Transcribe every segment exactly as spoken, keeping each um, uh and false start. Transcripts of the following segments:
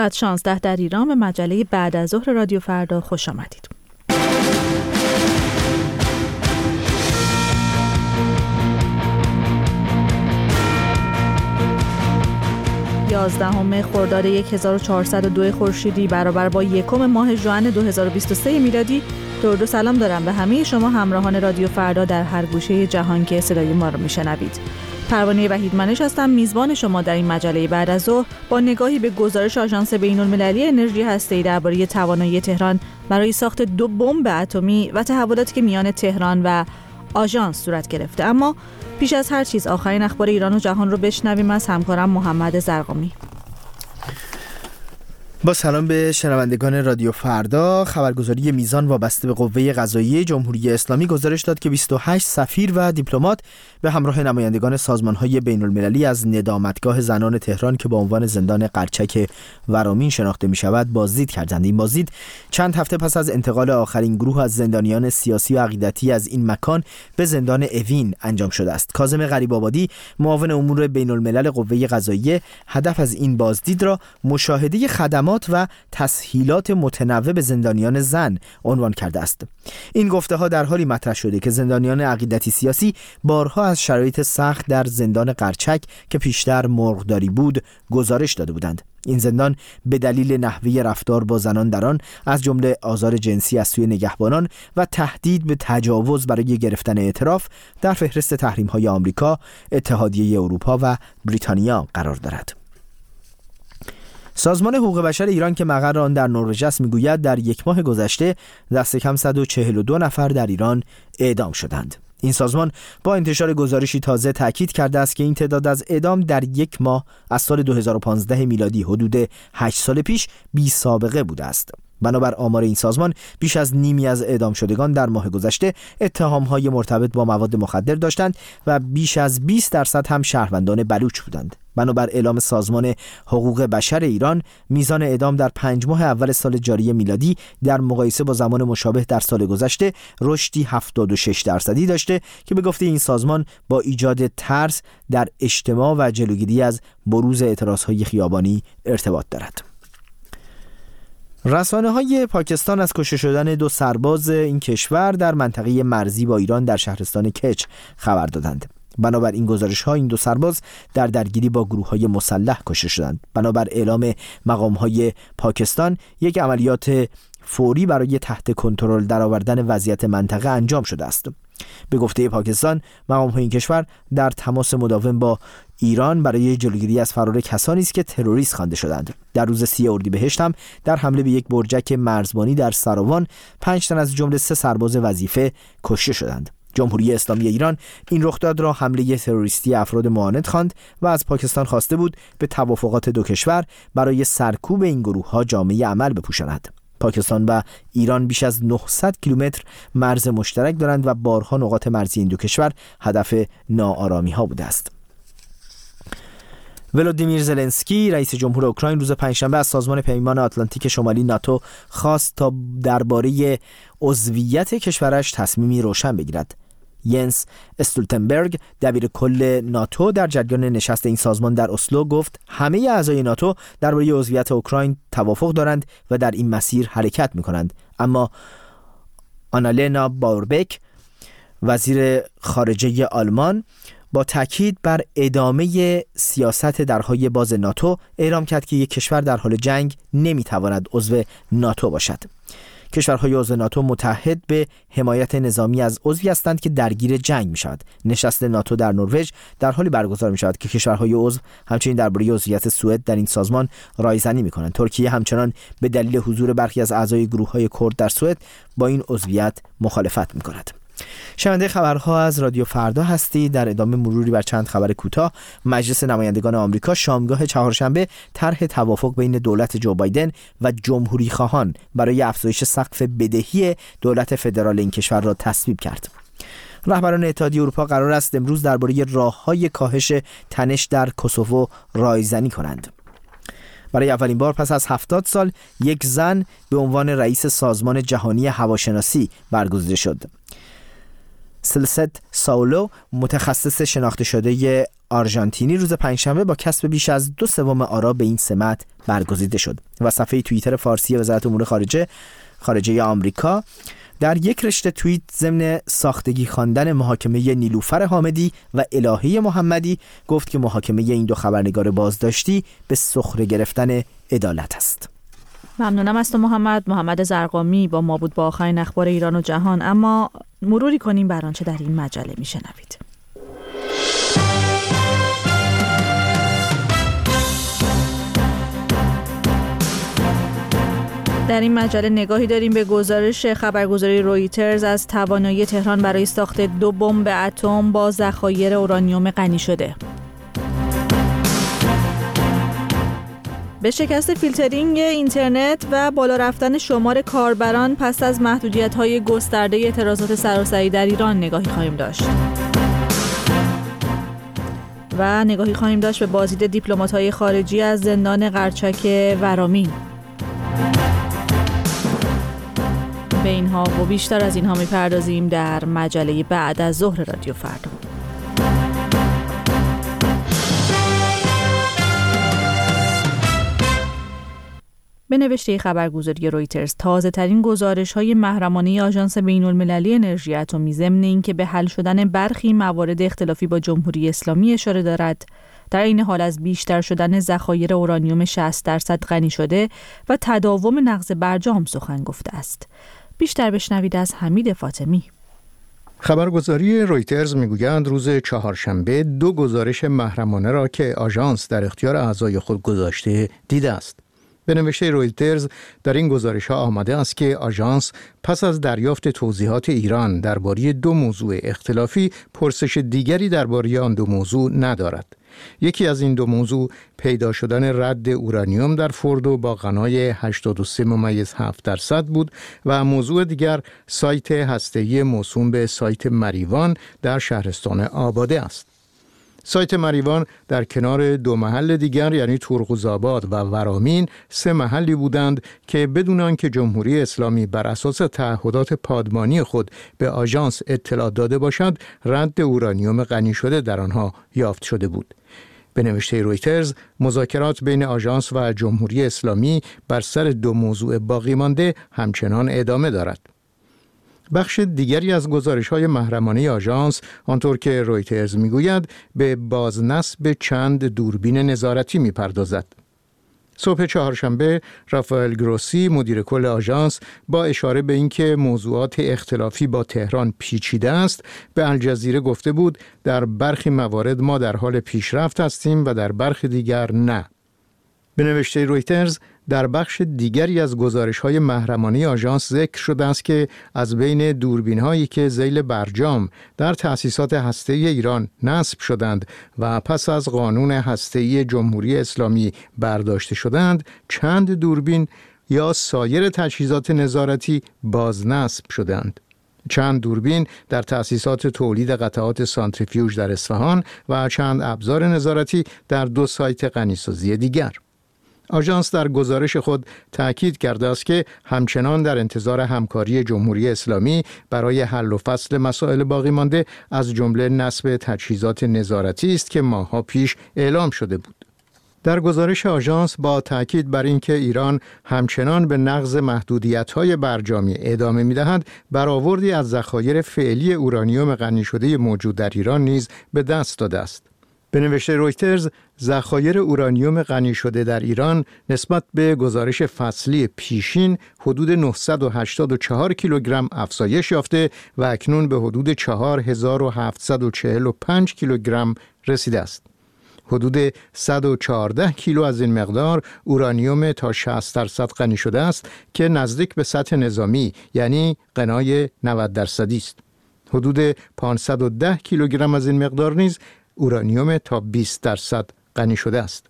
ساعت شانزده در ایران به مجله بعد از ظهر رادیو فردا خوش آمدید. یازدهم خرداد هزار و چهارصد و دو خورشیدی برابر با یکم ماه ژوئن دو هزار و بیست و سه میلادی. درود و سلام دارم به همه شما همراهان رادیو فردا در هر گوشه جهان که صدای ما رو میشنوید. پروانه وحیدمنش هستم، میزبان شما در این مجله بعد از ظهر با نگاهی به گزارش آژانس بین‌المللی انرژی هسته‌ای درباره توانایی تهران برای ساخت دو بمب اتمی و تحولاتی که میان تهران و آژانس صورت گرفته. اما پیش از هر چیز آخرین اخبار ایران و جهان رو بشنویم از همکارم محمد زرقامی. با سلام به شنوندگان رادیو فردا. خبرگزاری میزان وابسته به قوه قضاییه جمهوری اسلامی گزارش داد که بیست و هشت سفیر و دیپلمات به همراه نمایندگان سازمان‌های بین‌المللی از ندامتگاه زنان تهران که با عنوان زندان قرچک ورامین شناخته می‌شود بازدید کردند. این بازدید چند هفته پس از انتقال آخرین گروه از زندانیان سیاسی و عقیدتی از این مکان به زندان اوین انجام شده است. کاظم غریب‌آبادی، معاون امور بین‌الملل قوه قضاییه، هدف از این بازدید را مشاهده خدمات و تسهیلات متنوع به زندانیان زن عنوان کرده است. این گفته ها در حالی مطرح شده که زندانیان عقیدتی سیاسی بارها از شرایط سخت در زندان قرچک که پیشتر مرغداری بود گزارش داده بودند. این زندان به دلیل نحوه رفتار با زنان در آن از جمله آزار جنسی از سوی نگهبانان و تهدید به تجاوز برای گرفتن اعتراف در فهرست تحریم‌های آمریکا، اتحادیه اروپا و بریتانیا قرار دارد. سازمان حقوق بشر ایران که مقر آن در نروژ است میگوید در یک ماه گذشته دست کم صد و چهل و دو نفر در ایران اعدام شدند. این سازمان با انتشار گزارشی تازه تاکید کرده است که این تعداد از اعدام در یک ماه از سال دو هزار و پانزده میلادی حدود هشت سال پیش بی سابقه بوده است. بنابر آمار این سازمان بیش از نیمی از اعدام شدگان در ماه گذشته اتهام‌های مرتبط با مواد مخدر داشتند و بیش از بیست درصد هم شهروندان بلوچ بودند. بنابر اعلام سازمان حقوق بشر ایران، میزان اعدام در پنج ماه اول سال جاری میلادی در مقایسه با زمان مشابه در سال گذشته رشدی هفتاد و شش درصدی داشته که به گفته این سازمان با ایجاد ترس در اجتماع و جلوگیری از بروز اعتراض‌های خیابانی ارتباط دارد. رسانه‌های پاکستان از کشته شدن دو سرباز این کشور در منطقه مرزی با ایران در شهرستان کچ خبر دادند. بنابر این گزارش‌ها این دو سرباز در درگیری با گروه‌های مسلح کشته شدند. بنابر اعلام مقام‌های پاکستان یک عملیات فوری برای تحت کنترل درآوردن وضعیت منطقه انجام شده است. به گفته پاکستان، مقام‌های این کشور در تماس مداوم با ایران برای جلوگیری از فرار کسانی است که تروریست خوانده شدند. در روز سی اردیبهشت هم در حمله به یک برجک مرزبانی در سراوان پنج تن از جمله سه سرباز وظیفه کشته شدند. جمهوری اسلامی ایران این رخداد را حمله تروریستی افراد معاند خواند و از پاکستان خواسته بود به توافقات دو کشور برای سرکوب این گروه‌ها جامه عمل بپوشاند. پاکستان و ایران بیش از نهصد کیلومتر مرز مشترک دارند و بارها نقاط مرزی این دو کشور هدف ناآرامی‌ها بوده است. ولودیمیر زلنسکی رئیس جمهور اوکراین روز پنجشنبه از سازمان پیمان آتلانتیک شمالی ناتو خواست تا درباره عضویت کشورش تصمیمی روشن بگیرد. ینس استولتنبرگ دبیر کل ناتو در جریان نشست این سازمان در اسلو گفت همه اعضای ناتو درباره عضویت اوکراین توافق دارند و در این مسیر حرکت می‌کنند، اما آنالنا باوربک وزیر خارجه آلمان با تاکید بر ادامه سیاست درهای باز ناتو اعلام کرد که یک کشور در حال جنگ نمیتواند عضو ناتو باشد. کشورهای عضو ناتو متحد به حمایت نظامی از عضوی هستند که درگیر جنگ می شود. نشست ناتو در نروژ در حالی برگزار می شود که کشورهای عضو همچنین درباره عضویت سوئد در این سازمان رایزنی می کنند. ترکیه همچنان به دلیل حضور برخی از اعضای گروه‌های کرد در سوئد با این عضویت مخالفت می کند. شنونده خبرها از رادیو فردا هستید. در ادامه مروری بر چند خبر کوتاه. مجلس نمایندگان آمریکا شامگاه چهارشنبه طرح توافق بین دولت جو بایدن و جمهوری خواهان برای افزایش سقف بدهی دولت فدرال این کشور را تصویب کرد. رهبران اتحادیه اروپا قرار است امروز درباره راه‌های کاهش تنش در کوسوو رایزنی کنند. برای اولین بار پس از هفتاد سال یک زن به عنوان رئیس سازمان جهانی هواشناسی برگزیده شد. سلست ساولو، متخصص شناخته شده آرژانتینی، روز پنجشنبه با کسب بیش از دو سوم آرا به این سمت برگزیده شد و صفحه توییتر فارسی وزارت امور خارجه خارجه آمریکا در یک رشته توییت ضمن ساختگی خواندن محاکمه نیلوفر حامدی و الهه محمدی گفت که محاکمه این دو خبرنگار بازداشتی به سخره گرفتن عدالت است. ممنونم از تو محمد. محمد زرقامی با ما بود با آخرین اخبار ایران و جهان، اما مروری کنیم بر آنچه در این مجله میشنوید. در این مجله نگاهی داریم به گزارش خبرگزاری رویترز از توانایی تهران برای ساخت دو بمب اتم با ذخایر اورانیوم غنی شده. به شکست فیلترینگ اینترنت و بالا رفتن شمار کاربران پس از محدودیت‌های گسترده اعتراضات سراسری در ایران نگاهی خواهیم داشت. و نگاهی خواهیم داشت به بازدید دیپلمات‌های خارجی از زندان قرچک ورامین. به اینها و بیشتر از اینها می‌پردازیم در مجله بعد از ظهر رادیو فردا. به نوشته خبرگزاری رویترز، تازه ترین گزارش های محرمانه آژانس بین المللی انرژی اتمی ضمن اینکه به حل شدن برخی موارد اختلافی با جمهوری اسلامی اشاره دارد، در این حال از بیشتر شدن ذخایر اورانیوم شصت درصد غنی شده و تداوم نقض برجام سخن گفته است. بیشتر بشنوید از حمید فاطمی. خبرگزاری رویترز میگویند روز چهارشنبه دو گزارش محرمانه را که آژانس در اختیار اعضای خود گذاشته دیده است. به نوشته رویترز در این گزارش‌ها آمده است که آژانس پس از دریافت توضیحات ایران درباره دو موضوع اختلافی پرسش دیگری درباره آن دو موضوع ندارد. یکی از این دو موضوع پیدا شدن رد اورانیوم در فوردو با غنای هشتاد و سه ممیز هفت درصد بود و موضوع دیگر سایت هسته‌ای موسوم به سایت مریوان در شهرستان آباده است. سایت مریوان در کنار دو محل دیگر یعنی تورغوزآباد و ورامین سه محلی بودند که بدون آنکه جمهوری اسلامی بر اساس تعهدات پادمانی خود به آژانس اطلاع داده باشد رد اورانیوم غنی شده در آنها یافت شده بود. به نوشته رویترز مذاکرات بین آژانس و جمهوری اسلامی بر سر دو موضوع باقی مانده همچنان ادامه دارد. بخش دیگری از گزارش‌های محرمانه آژانس آنطور که رویترز میگوید به بازنصب چند دوربین نظارتی میپردازد. صبح چهارشنبه رافائل گروسی مدیر کل آژانس با اشاره به اینکه موضوعات اختلافی با تهران پیچیده است به الجزیره گفته بود در برخی موارد ما در حال پیشرفت هستیم و در برخی دیگر نه. به نوشته رویترز در بخش دیگری از گزارش‌های محرمانه آژانس ذکر شده است که از بین دوربین‌هایی که ذیل برجام در تأسیسات هسته‌ای ایران نصب شدند و پس از قانون هسته‌ای جمهوری اسلامی برداشته شدند، چند دوربین یا سایر تجهیزات نظارتی بازنصب شدند. چند دوربین در تأسیسات تولید قطعات سانتریفیوژ در اصفهان و چند ابزار نظارتی در دو سایت غنیسازی دیگر. آژانس در گزارش خود تأکید کرده است که همچنان در انتظار همکاری جمهوری اسلامی برای حل و فصل مسائل باقی مانده از جمله نصب تجهیزات نظارتی است که ماه‌ها پیش اعلام شده بود. در گزارش آژانس با تأکید بر اینکه ایران همچنان به نقض محدودیت‌های برجامی ادامه می‌دهد، برآوردی از ذخایر فعلی اورانیوم غنی شده موجود در ایران نیز به دست داده است. به نوشته رویترز، ذخایر اورانیوم غنی شده در ایران نسبت به گزارش فصلی پیشین حدود نهصد و هشتاد و چهار کیلوگرم افزایش یافته و اکنون به حدود چهار هزار و هفتصد و چهل و پنج کیلوگرم رسیده است. حدود صد و چهارده کیلو از این مقدار اورانیوم تا شصت درصد غنی شده است که نزدیک به سطح نظامی یعنی غنای نود درصدی است. حدود پانصد و ده کیلوگرم از این مقدار نیز اورانیوم تا بیست درصد غنی شده است.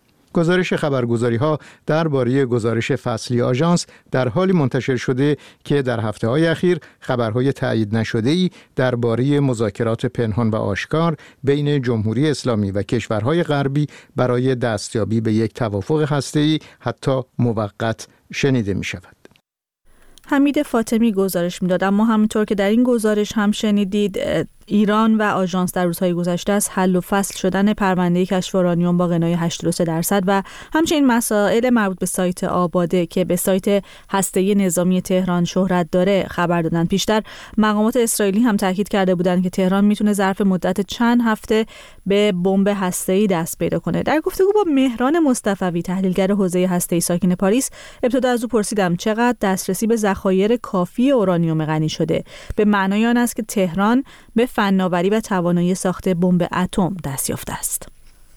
گزارش خبرگزاری‌ها درباره گزارش فصلی آژانس در حالی منتشر شده که در هفته‌های اخیر خبرهای تایید نشده‌ای درباره مذاکرات پنهان و آشکار بین جمهوری اسلامی و کشورهای غربی برای دستیابی به یک توافق هسته‌ای حتی موقت شنیده می‌شود. حمید فاطمی گزارش میداد. اما همونطور که در این گزارش هم شنیدید، ایران و آژانس در روزهای گذشته از حل و فصل شدن پرونده کشف اورانیوم با غنای هشتاد و سه درصد و همچنین مسائل مربوط به سایت آباده که به سایت هسته‌ای نظامی تهران شهرت داره خبر دادن. پیشتر مقامات اسرائیلی هم تاکید کرده بودند که تهران میتونه ظرف مدت چند هفته به بمب هسته‌ای دست پیدا کنه. در گفتگو با مهران مصطفوی، تحلیلگر حوزه هسته‌ای ساکن پاریس، ابتدا از او پرسیدم چقدر دسترسی به ذخایر کافی اورانیوم غنی شده، به معنای آن است که تهران به فناوری و توانایی ساخت بمب اتم دست یافته است.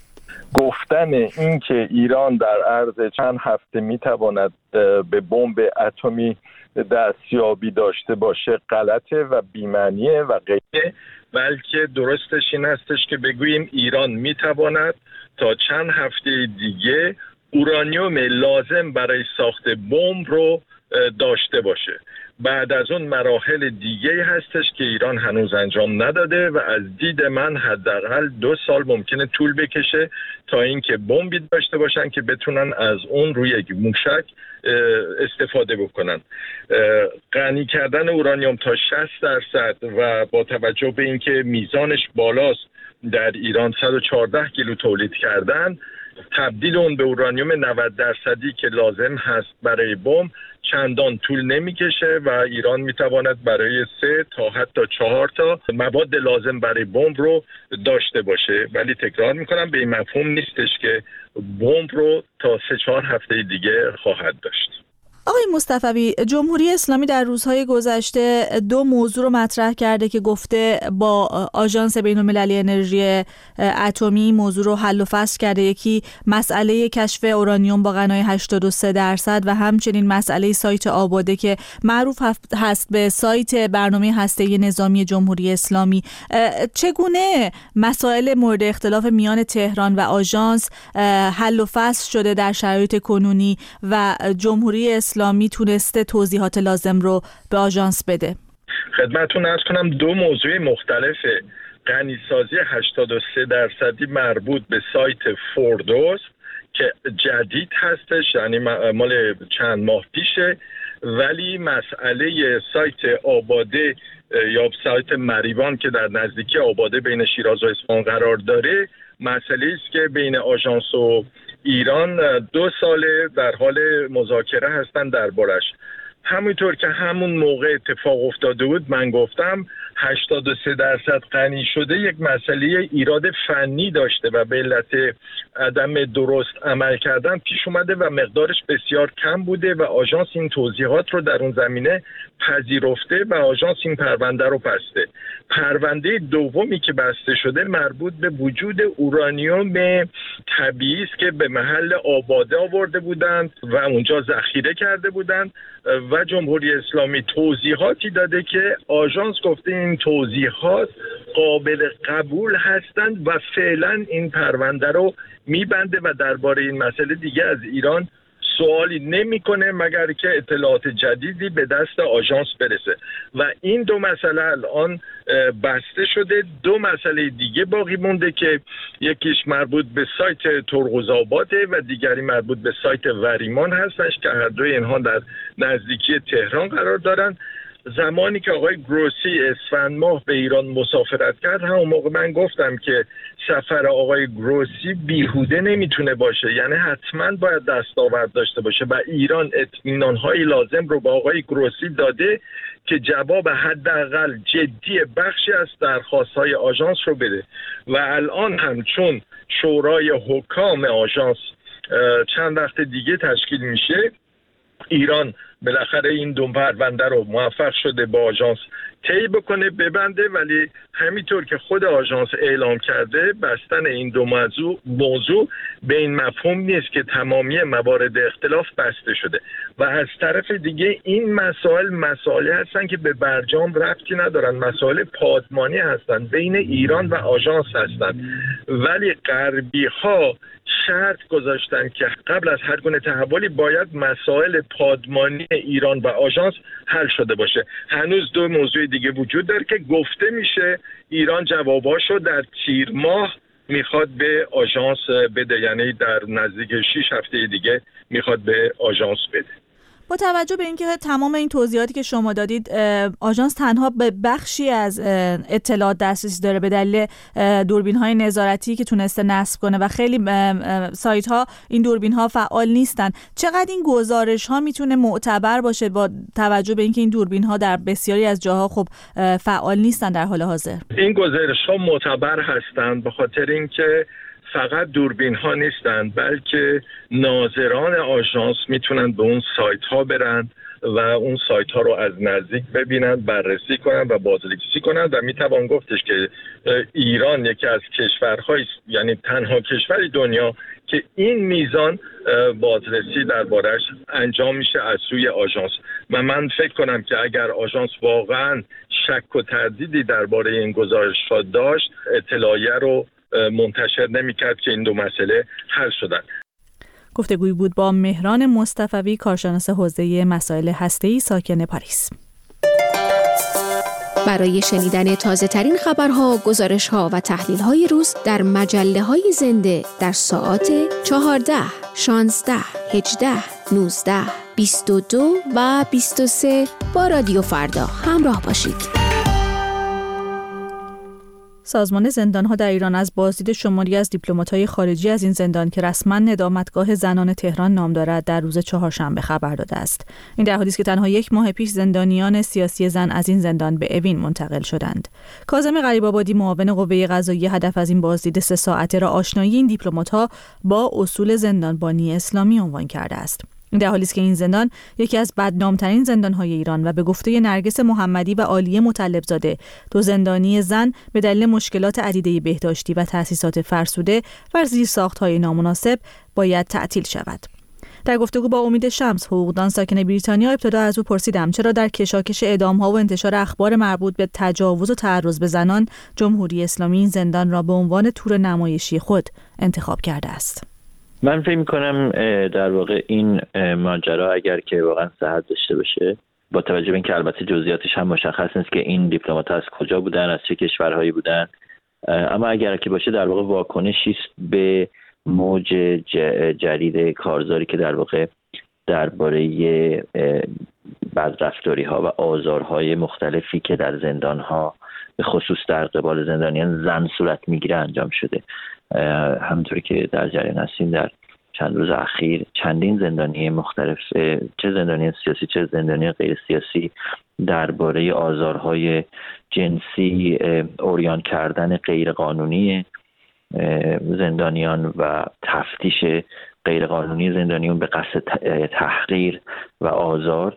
گفتن این که ایران در عرض چند هفته میتواند به بمب اتمی دستیابی داشته باشه غلطه و بی‌معنیه و غیره، بلکه درستش این هستش که بگوییم ایران میتواند تا چند هفته دیگه اورانیوم لازم برای ساخت بمب رو داشته باشه. بعد از اون مراحل دیگه هستش که ایران هنوز انجام نداده و از دید من حداقل دو سال ممکنه طول بکشه تا اینکه بمبی داشته باشن که بتونن از اون روی یک موشک استفاده بکنن. غنی کردن اورانیوم تا شصت درصد و با توجه به اینکه میزانش بالاست، در ایران صد و چهارده کیلو تولید کردن، تبدیل اون به اورانیوم نود درصدی که لازم هست برای بمب چندان طول نمیکشه و ایران میتواند برای سه تا حتی چهار تا مواد لازم برای بمب رو داشته باشه. ولی تکرار میکنم به این مفهوم نیستش که بمب رو تا سه چهار هفته دیگه خواهد داشت. آقای مصطفوی، جمهوری اسلامی در روزهای گذشته دو موضوع رو مطرح کرده که گفته با آژانس بین‌المللی انرژی اتمی موضوع رو حل و فصل کرده. یکی مسئله کشف اورانیوم با غنای هشتاد و سه درصد و همچنین مسئله سایت آباده که معروف هست به سایت برنامه هسته‌ای نظامی جمهوری اسلامی. چگونه مسائل مورد اختلاف میان تهران و آژانس حل و فصل شده در شرایط کنونی و جمهوری اسلامی اسلامی تونسته توضیحات لازم رو به آژانس بده؟ خدمتتون عرض کنم دو موضوع مختلفه. غنیسازی هشتاد و سه درصدی مربوط به سایت فوردوس که جدید هستش، یعنی مال چند ماه پیشه، ولی مسئله سایت آباده یا سایت مریوان که در نزدیکی آباده بین شیراز و اصفهان قرار داره مسئله است که بین آژانس و ایران دو ساله در حال مذاکره هستن دربارش. همونطور که همون موقع اتفاق افتاده بود من گفتم هشتاد و سه درصد غنی شده یک مسئله ایراد فنی داشته و به علت عدم درست عمل کردن پیش اومده و مقدارش بسیار کم بوده و آژانس این توضیحات رو در اون زمینه پذیرفته و آژانس این پرونده رو بسته. پرونده دومی که بسته شده مربوط به وجود اورانیوم طبیعی است که به محل آباده آورده بودند و اونجا ذخیره کرده بودند و جمهوری اسلامی توضیحاتی داده که آژانس گفته این توضیحات قابل قبول هستند و فعلا این پرونده رو میبنده و درباره این مسئله دیگه از ایران سوالی نمیکنه مگر که اطلاعات جدیدی به دست آژانس برسه و این دو مسئله الان بسته شده. دو مسئله دیگه باقی مونده که یکیش مربوط به سایت ترغوزآباده و دیگری مربوط به سایت وریمان هستش که هر دوی اینها در نزدیکی تهران قرار دارن. زمانی که آقای گروسی اسفند ماه به ایران مسافرت کرد همون موقع من گفتم که سفر آقای گروسی بیهوده نمیتونه باشه، یعنی حتما باید دستاورد داشته باشه و ایران اطمینان‌های لازم رو به آقای گروسی داده که جواب حداقل جدی بخشی از درخواست‌های آژانس رو بده و الان هم چون شورای حکام آژانس چند وقت دیگه تشکیل میشه، ایران بالاخره این دو پرونده رو موفق شده با آژانس طی بکنه ببنده، ولی همینطور که خود آژانس اعلام کرده بستن این دو موضوع موضوع به این مفهوم نیست که تمامی موارد اختلاف بسته شده و از طرف دیگه این مسائل مسائلی هستن که به برجام ربطی ندارن، مسائل پادمانی هستن بین ایران و آژانس هستن، ولی غربی ها شرط گذاشتن که قبل از هر گونه تحولی باید مسائل پادمانی ایران و آژانس حل شده باشه. هنوز دو موضوع دیگه وجود داره که گفته میشه ایران جواباشو در تیر ماه میخواد به آژانس بده، یعنی در نزدیک شش هفته دیگه میخواد به آژانس بده. با توجه به اینکه تمام این توضیحاتی که شما دادید آژانس تنها به بخشی از اطلاعات دسترسی داره به دلیل دوربین‌های نظارتی که تونسته نصب کنه و خیلی سایت‌ها این دوربین‌ها فعال نیستن، چقدر این گزارش‌ها میتونه معتبر باشه با توجه به اینکه این دوربین‌ها در بسیاری از جاها خب فعال نیستن در حال حاضر؟ این گزارش‌ها معتبر هستند به خاطر اینکه فقط دوربین ها نیستند بلکه ناظران آژانس میتونن به اون سایت ها برن و اون سایت ها رو از نزدیک ببینن، بررسی کنن و بازنگری کنن و میتوان گفتش که ایران یکی از کشورهای، یعنی تنها کشور دنیا که این میزان بازرسی دربارش انجام میشه از سوی آژانس. و من فکر کنم که اگر آژانس واقعا شک و تردیدی درباره این گزارش‌ها داشت، اطلاعیه رو منتشر نمی‌کرد که این دو مسئله حل شدن. گفتگوی بود با مهران مصطفوی، کارشناس حوزه مسائل هسته‌ای ساکن پاریس. برای شنیدن تازه‌ترین خبرها، گزارش‌ها و تحلیل‌های روز در مجله‌های زنده در ساعات چهارده، شانزده، هجده، نوزده، بیست و دو و بیست و سه با رادیو فردا همراه باشید. سازمان زندان‌ها در ایران از بازدید شماری از دیپلمات‌های خارجی از این زندان که رسما ندامتگاه زنان تهران نام دارد در روز چهارشنبه خبر داده است. این در حالی است که تنها یک ماه پیش زندانیان سیاسی زن از این زندان به اوین منتقل شدند. کاظم غریب‌آبادی معاون قوه قضاییه هدف از این بازدید سه ساعته را آشنایی این دیپلمات‌ها با اصول زندانبانی اسلامی عنوان کرده است. این در حالی است که این زندان یکی از بدنام‌ترین زندان‌های ایران و به گفته نرگس محمدی و عالیه مطلبزاده، دو زندانی زن به دلیل مشکلات عدیده بهداشتی و تأسیسات فرسوده و زیرساخت‌های نامناسب باید تعطیل شود. در گفتگو با امید شمس، حقوقدان ساکن بریتانیا، ابتدا از او پرسیدم چرا در کشاکش اعدام‌ها و انتشار اخبار مربوط به تجاوز و تعرض به زنان، جمهوری اسلامی این زندان را به عنوان تور نمایشی خود انتخاب کرده است. من فکر می‌کنم در واقع این ماجرا اگر که واقعا صحت داشته باشه، با توجه به اینکه البته جزئیاتش هم مشخص نیست که این دیپلمات‌ها از کجا بودن، از چه کشورهایی بودن، اما اگر که باشه در واقع واکنشی است به موج جدید کارزاری که در واقع درباره بدرفتاری‌ها و آزارهای مختلفی که در زندان‌ها به خصوص در قبال زندانیان زن صورت می‌گیره انجام شده. همونطوری که در جریان هستیم در چند روز اخیر چندین زندانی مختلف، چه زندانی سیاسی چه زندانی غیر سیاسی، درباره آزارهای جنسی، عریان کردن غیر قانونی زندانیان و تفتیش غیر قانونی زندانیان به قصد تحقیر و آزار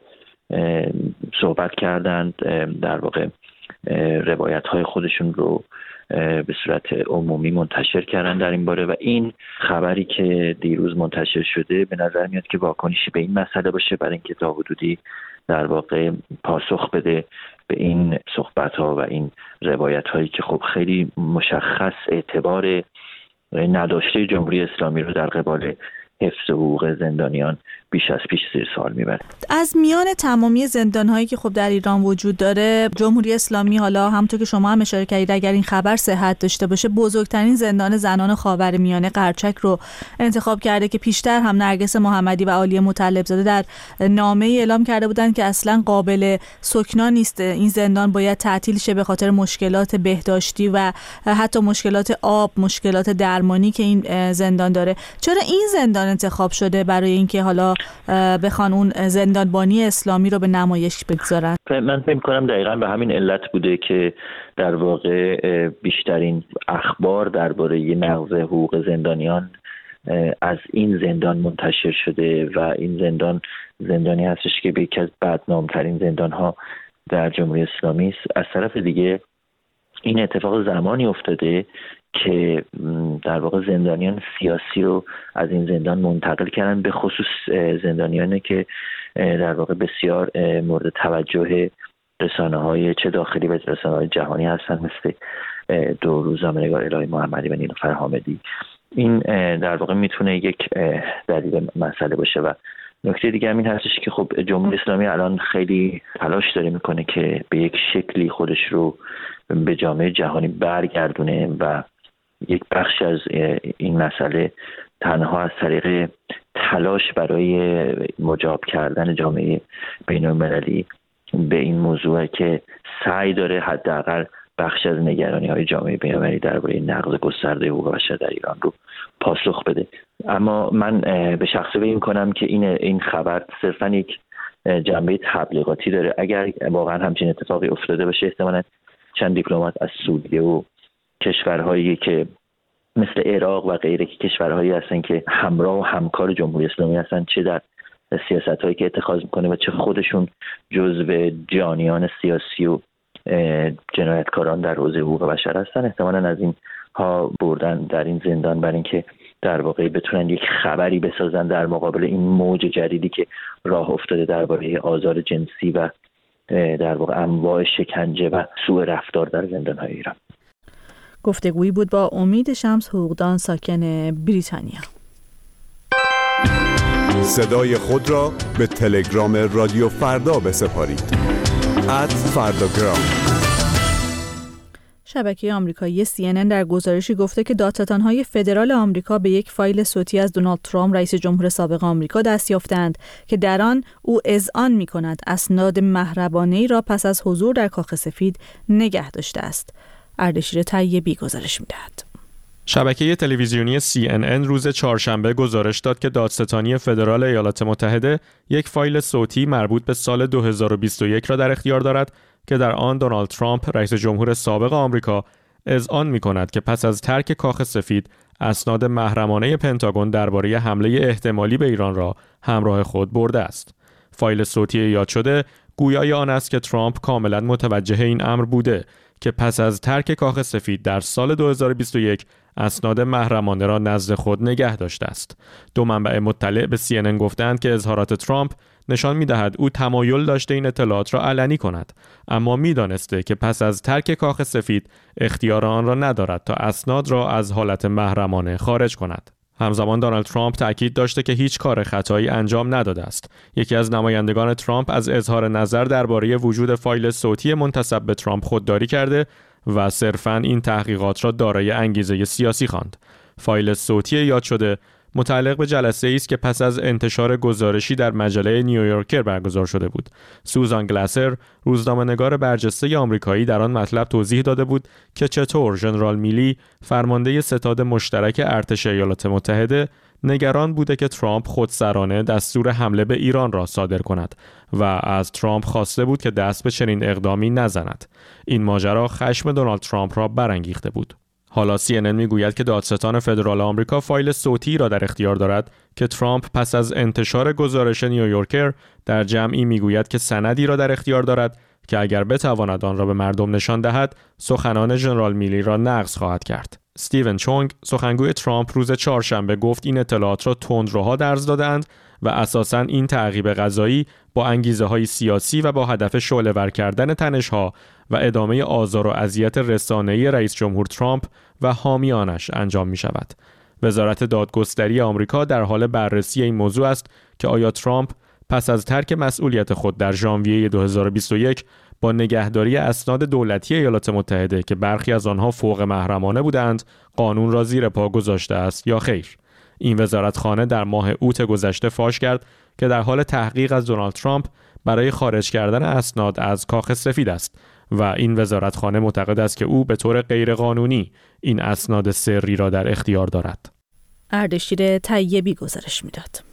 صحبت کردند. در واقع روایت‌های خودشون رو به صورت عمومی منتشر کردن در این باره و این خبری که دیروز منتشر شده به نظر میاد که واکنشی به این مسئله باشه، برای اینکه تا حدودی در واقع پاسخ بده به این صحبت‌ها و این روایت‌هایی که خب خیلی مشخص اعتبار نداشته جمهوری اسلامی رو در قبال حفظ حقوق زندانیان بیش از پیش زیر سوال میبره. از میان تمامی زندان‌هایی که خب در ایران وجود داره، جمهوری اسلامی حالا همونطور که شما هم اشاره کردید اگر این خبر صحت داشته باشه بزرگترین زندان زنان خاورمیانه قرچک رو انتخاب کرده که پیشتر هم نرگس محمدی و عالیه مطلبزاده در نامه اعلام کرده بودند که اصلا قابل سکنا نیست، این زندان باید تعطیل شه به خاطر مشکلات بهداشتی و حتی مشکلات آب، مشکلات درمانی که این زندان داره. چرا این زندان انتخاب شده برای اینکه حالا بخوان اون زندانبانی اسلامی رو به نمایش بگذارن؟ من فکر می‌کنم دقیقاً به همین علت بوده که در واقع بیشترین اخبار درباره نقض حقوق زندانیان از این زندان منتشر شده و این زندان زندانی هستش که یکی از بدنام‌ترین زندان‌ها در جمهوری اسلامی است. از طرف دیگه این اتفاق زمانی افتاده که در واقع زندانیان سیاسی رو از این زندان منتقل کردن، به خصوص زندانیانی که در واقع بسیار مورد توجه رسانه‌های چه داخلی و رسانه‌های جهانی هستن، مثل دو روزنامه‌نگار الهی محمدی و نیلوفر حامدی. این در واقع میتونه یک دلیل مسئله باشه. و نکته دیگه هم این هستش که خب جمهوری اسلامی الان خیلی تلاش داره میکنه که به یک شکلی خودش رو به جامعه جهانی برگردونه و یک بخش از این مسئله تنها از طریق تلاش برای مجاب کردن جامعه بین‌المللی به این موضوع که سعی داره حداقل بخش از نگرانی‌های جامعه بین‌المللی درباره نقض گسترده حقوق بشر در ایران رو پاسخ بده. اما من به شخصه فکر می‌کنم که این این خبر صرفاً یک جنبه تبلیغاتی داره. اگر واقعاً همچین اتفاقی افتاده باشه، احتمالاً چند دیپلمات از سوریه و کشورهایی که مثل عراق و غیره که کشورهایی هستن که همراه و همکار جمهوری اسلامی هستن، چه در سیاست‌هایی که اتخاذ میکنه و چه خودشون جزو جانیان سیاسی و جنایتکاران در حوزه حقوق بشر هستن، احتمالاً از این ها بردن در این زندان برای اینکه در واقع بتونن یک خبری بسازن در مقابل این موج جدیدی که راه افتاده درباره آزار جنسی و در واقع انواع شکنجه و سوء رفتار در زندان‌های ایران. گفتگویی بود با امید شمس، حقوقدان ساکن بریتانیا. صدای خود را به تلگرام رادیو فردا بسپارید. ات فرداگرام. شبکه آمریکایی سی ان ان در گزارشی گفته که دادستان‌های فدرال آمریکا به یک فایل صوتی از دونالد ترامپ رئیس جمهور سابق آمریکا دست یافتند که در آن او اذعان می‌کند اسناد محرمانه‌ای را پس از حضور در کاخ سفید نگه داشته است. اردشیر طیبی گزارش می‌دهد. شبکه تلویزیونی سی ان ان روز چهارشنبه گزارش داد که دادستانی فدرال ایالات متحده یک فایل صوتی مربوط به سال دو هزار و بیست و یک را در اختیار دارد که در آن دونالد ترامپ رئیس جمهور سابق آمریکا اذعان می‌کند که پس از ترک کاخ سفید اسناد محرمانه پنتاگون درباره حمله احتمالی به ایران را همراه خود برده است. فایل صوتی یاد شده گویای آن است که ترامپ کاملا متوجه این امر بوده که پس از ترک کاخ سفید در سال دو هزار و بیست و یک اسناد محرمانه را نزد خود نگه داشته است. دو منبع مطلع به سی ان ان گفتند که اظهارات ترامپ نشان می‌دهد او تمایل داشته این اطلاعات را علنی کند، اما می‌دانسته که پس از ترک کاخ سفید اختیار آن را ندارد تا اسناد را از حالت محرمانه خارج کند. همزمان دونالد ترامپ تأکید داشته که هیچ کار خطایی انجام نداده است. یکی از نمایندگان ترامپ از اظهار نظر درباره وجود فایل صوتی منتسب به ترامپ خودداری کرده و صرفاً این تحقیقات را دارای انگیزه سیاسی خواند. فایل صوتی یاد شده متعلق به جلسه‌ای است که پس از انتشار گزارشی در مجله نیویورکر برگزار شده بود. سوزان گلاسر، روزنامه‌نگار برجسته آمریکایی، در آن مطلب توضیح داده بود که چطور ژنرال میلی، فرمانده ستاد مشترک ارتش ایالات متحده، نگران بوده که ترامپ خودسرانه دستور حمله به ایران را صادر کند و از ترامپ خواسته بود که دست به چنین اقدامی نزند. این ماجرا خشم دونالد ترامپ را برانگیخته بود. حالا سی ان ان میگوید که دادستان فدرال آمریکا فایل صوتی را در اختیار دارد که ترامپ پس از انتشار گزارش نیویورکر در جمعی میگوید که سندی را در اختیار دارد که اگر بتواند آن را به مردم نشان دهد، سخنان ژنرال میلی را نقض خواهد کرد. استیون چونگ، سخنگوی ترامپ، روز چهارشنبه گفت این اطلاعات را تندروها درز دادند و اساساً این تعقیب قضایی با انگیزه‌های سیاسی و با هدف شعله‌ور کردن تنش‌ها و ادامه آزار و اذیت رسانه‌ای رئیس جمهور ترامپ و حامیانش انجام می‌شود. وزارت دادگستری آمریکا در حال بررسی این موضوع است که آیا ترامپ پس از ترک مسئولیت خود در ژانویه دو هزار و بیست و یک با نگهداری اسناد دولتی ایالات متحده که برخی از آنها فوق محرمانه بودند، قانون را زیر پا گذاشته است یا خیر. این وزارتخانه در ماه اوت گذشته فاش کرد که در حال تحقیق از دونالد ترامپ برای خارج کردن اسناد از کاخ سفید است و این وزارتخانه معتقد است که او به طور غیرقانونی این اسناد سری را در اختیار دارد. اردشیر طیبی گزارش میداد.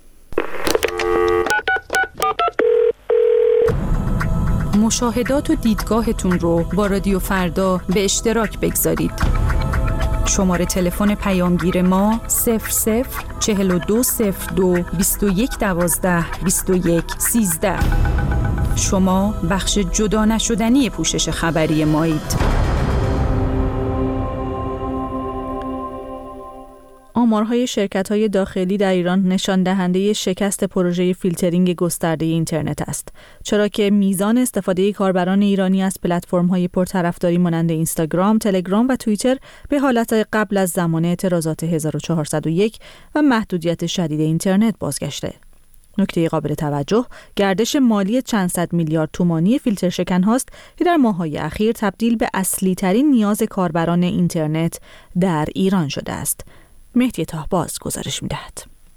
مشاهدات و دیدگاهتون رو با رادیو فردا به اشتراک بگذارید. شماره تلفن پیامگیر ما صفر صفر چهل و دو صفر دو بیست و یک دوازده بیست و یک سیزده. شما بخش جدا نشدنی پوشش خبری مایید. آمارهای شرکت‌های داخلی در ایران نشان دهنده شکست پروژه فیلترینگ گسترده اینترنت است، چرا که میزان استفاده کاربران ایرانی از پلتفرم‌های پرطرفداری مانند اینستاگرام، تلگرام و توییتر به حالت قبل از زمان اعتراضات هزار و چهارصد و یک و محدودیت شدید اینترنت بازگشته. نکته قابل توجه گردش مالی چند صد میلیارد تومانی فیلتر شکن هاست که در ماه‌های اخیر تبدیل به اصلی ترین نیاز کاربران اینترنت در ایران شده است. مهدی طاهباز گزارش می‌دهد.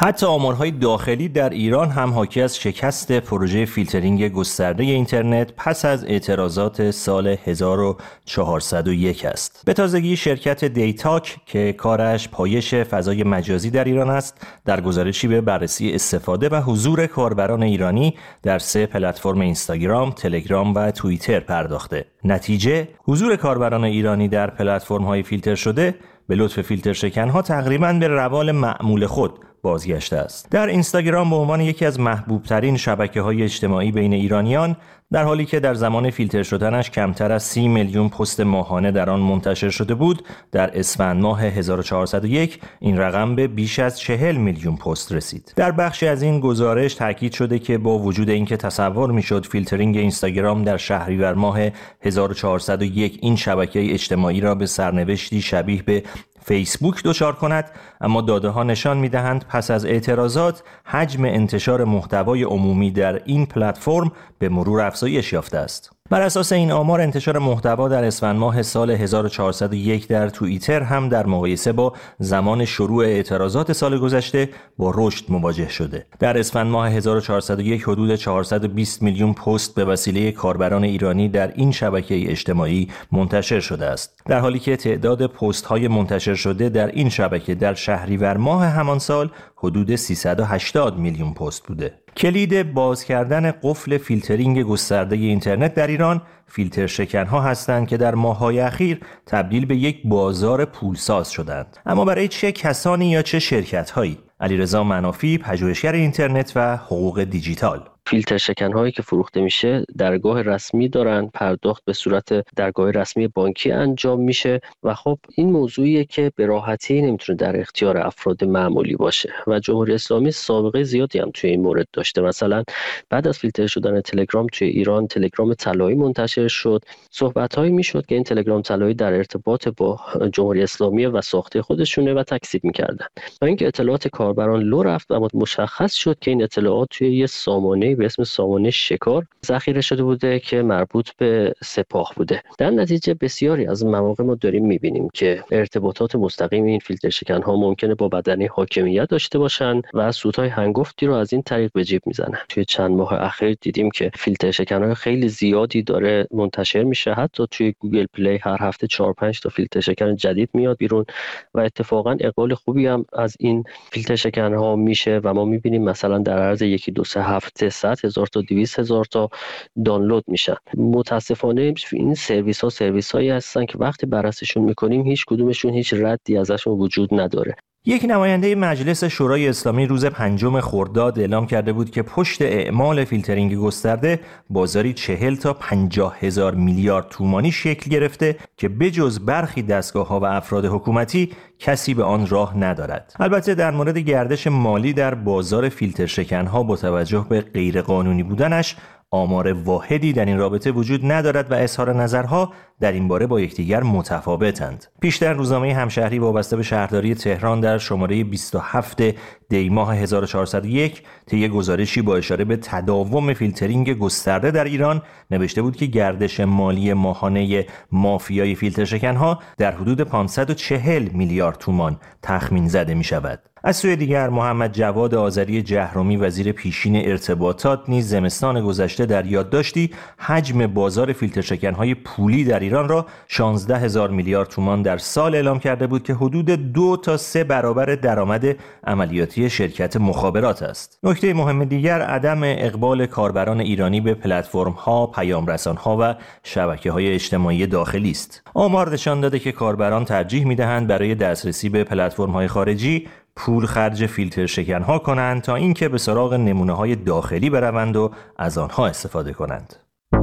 حتی آمارهای داخلی در ایران هم حاکی از شکست پروژه فیلترینگ گسترده اینترنت پس از اعتراضات سال هزار و چهارصد و یک است. به تازگی شرکت دیتاک که کارش پایش فضای مجازی در ایران است، در گزارشی به بررسی استفاده و حضور کاربران ایرانی در سه پلتفرم اینستاگرام، تلگرام و توییتر پرداخته. نتیجه، حضور کاربران ایرانی در پلتفرم‌های فیلتر شده به لطف فیلتر شکن‌ها تقریباً به روال معمول خود بازگشته است. در اینستاگرام به عنوان یکی از محبوب‌ترین شبکه‌های اجتماعی بین ایرانیان، در حالی که در زمان فیلتر شدنش کمتر از سی میلیون پست ماهانه در آن منتشر شده بود، در اسفند ماه هزار و چهارصد و یک این رقم به بیش از چهل میلیون پست رسید. در بخشی از این گزارش تاکید شده که با وجود اینکه تصور می‌شد فیلترینگ اینستاگرام در شهریور ماه هزار و چهارصد و یک این شبکه اجتماعی را به سرنوشتی شبیه به فیسبوک دچار کند، اما داده ها نشان می‌دهند پس از اعتراضات حجم انتشار محتوای عمومی در این پلتفرم به مرور افزایش یافته است. بر اساس این آمار، انتشار محتوا در اسفند ماه سال هزار و چهارصد و یک در توییتر هم در مقایسه با زمان شروع اعتراضات سال گذشته با رشد مواجه شده. در اسفند ماه هزار و چهارصد و یک حدود چهارصد و بیست میلیون پست به وسیله کاربران ایرانی در این شبکه اجتماعی منتشر شده است، در حالی که تعداد پست‌های منتشر شده در این شبکه در شهریور ماه همان سال حدود سیصد و هشتاد میلیون پست بوده. کلید باز کردن قفل فیلترینگ گسترده اینترنت در ایران فیلتر شکن‌ها هستند که در ماه‌های اخیر تبدیل به یک بازار پولساز شدند. اما برای چه کسانی یا چه شرکت‌هایی؟ علیرضا منافی، پژوهشگر اینترنت و حقوق دیجیتال: فیلتر شکن‌هایی که فروخته میشه درگاه رسمی دارن، پرداخت به صورت درگاه رسمی بانکی انجام میشه و خب این موضوعیه که به راحتی نمیتونه در اختیار افراد معمولی باشه و جمهوری اسلامی سابقه زیادی هم توی این مورد داشته. مثلا بعد از فیلتر شدن تلگرام توی ایران تلگرام طلایی منتشر شد، صحبت‌هایی میشد که این تلگرام طلایی در ارتباط با جمهوری اسلامی و ساخته خودشونه و تکذیب میکردن و اینکه اطلاعات کاربران لو رفت و مشخص شد که این اطلاعات توی یه سامانه به اسم سامانه شکار ذخیره شده بوده که مربوط به سپاه بوده. در نتیجه بسیاری از مواقع ما داریم میبینیم که ارتباطات مستقیم این فیلتر شکن‌ها ممکنه با بدنه حاکمیت داشته باشن و سودهای هنگفتی رو از این طریق به جیب میزنن. توی چند ماه اخیر دیدیم که فیلتر شکن‌های خیلی زیادی داره منتشر میشه، حتی توی گوگل پلی هر هفته چهار پنج تا فیلتر شکن جدید میاد بیرون و اتفاقا اقبال خوبی هم از این فیلتر شکن‌ها میشه و ما میبینیم مثلا در عرض یکی دو سه هفته صد هزار تا دویست هزار تا دانلود میشن. متاسفانه این سرویس ها سرویس هایی هستن که وقتی بررسیشون میکنیم هیچ کدومشون هیچ ردی ازشون وجود نداره. یک نماینده مجلس شورای اسلامی روز پنجم خرداد اعلام کرده بود که پشت اعمال فیلترینگ گسترده بازاری چهل تا پنجاه هزار میلیارد تومانی شکل گرفته که بجز برخی دستگاه‌ها و افراد حکومتی کسی به آن راه ندارد. البته در مورد گردش مالی در بازار فیلتر شکن‌ها با توجه به غیرقانونی بودنش آمار واحدی در این رابطه وجود ندارد و اظهار نظرها در این باره با یکدیگر متفاوتند. پیشتر روزنامه همشهری وابسته به شهرداری تهران در شماره بیست و هفت دی ماه هزار و چهارصد و یک طی گزارشی با اشاره به تداوم فیلترینگ گسترده در ایران نوشته بود که گردش مالی ماهانه مافیای فیلتر شکن‌ها در حدود پانصد و چهل میلیارد تومان تخمین زده می شود. از سوی دیگر محمد جواد آذری جهرومی وزیر پیشین ارتباطات نیز زمستان گذشته در یادداشتی حجم بازار فیلتر شکن‌های پولی در ایران را شانزده هزار میلیارد تومان در سال اعلام کرده بود که حدود دو تا سه برابر درآمد عملیاتی شرکت مخابرات است. نکته مهم دیگر عدم اقبال کاربران ایرانی به پلتفرم‌ها، پیام‌رسان‌ها و شبکه‌های اجتماعی داخلی است. آمار نشان داده که کاربران ترجیح می‌دهند برای دسترسی به پلتفرم‌های خارجی پول خرج فیلتر شکن‌ها کنند تا اینکه به سراغ نمونه‌های داخلی بروند و از آنها استفاده کنند.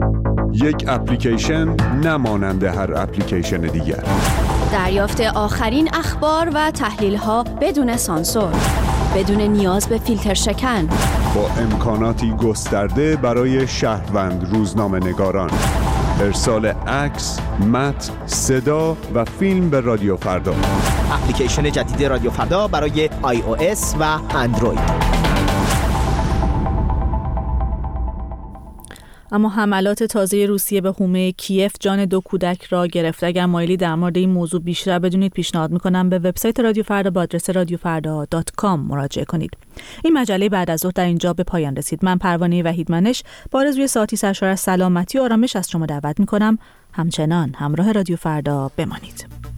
یک اپلیکیشن نمانند هر اپلیکیشن دیگر. دریافت آخرین اخبار و تحلیل‌ها بدون سانسور، بدون نیاز به فیلتر شکن، با امکاناتی گسترده برای شهروند روزنامه‌نگاران. ارسال عکس، متن، صدا و فیلم به رادیو فردا. اپلیکیشن جدید رادیو فردا برای آی او اس و اندروید. اما حملات تازه روسیه به حومه کیف جان دو کودک را گرفته. اگر مایلی در مورد این موضوع بیشتر بدونید پیشنهاد میکنم به وبسایت رادیو فردا با آدرس رادیو فردا دات کام مراجعه کنید. این مجله بعد از ظهر در اینجا به پایان رسید. من پروانه وحیدمنش با آرزوی ساعتی سرشار از سلامتی و آرامش از شما دعوت میکنم همچنان همراه رادیو فردا بمانید.